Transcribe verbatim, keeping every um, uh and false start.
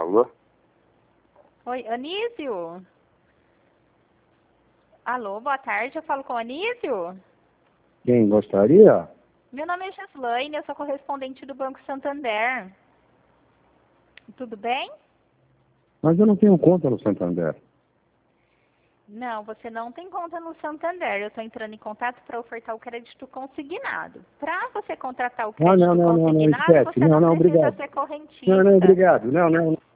Alô? Oi, Anísio? Alô, boa tarde, eu falo com o Anísio? Quem gostaria? Meu nome é Gislaine, eu sou correspondente do Banco Santander. Tudo bem? Mas eu não tenho conta no Santander. Não, você não tem conta no Santander. Eu estou entrando em contato para ofertar o crédito consignado. Para você contratar o Ah, crédito não, não, não, não, consignado, esquece. você Não, não não, precisa obrigado. ser correntista. Não, não, obrigado. Não, não.